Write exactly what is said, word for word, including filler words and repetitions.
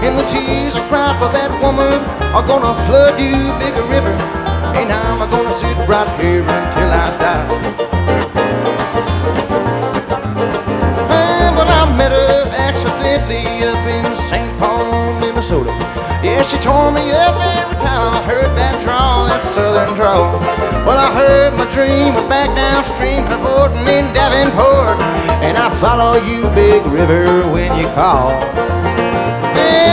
And the tears I cried for that woman are gonna flood you, Big River. And I'm gonna sit right here until I die. Well, I met her accidentally up in Saint Paul, Minnesota. Yeah, she tore me up every time I heard that drawl, that southern drawl. Well, I heard my dream was back downstream, cavorting in Davenport. And I follow you, Big River, when you call.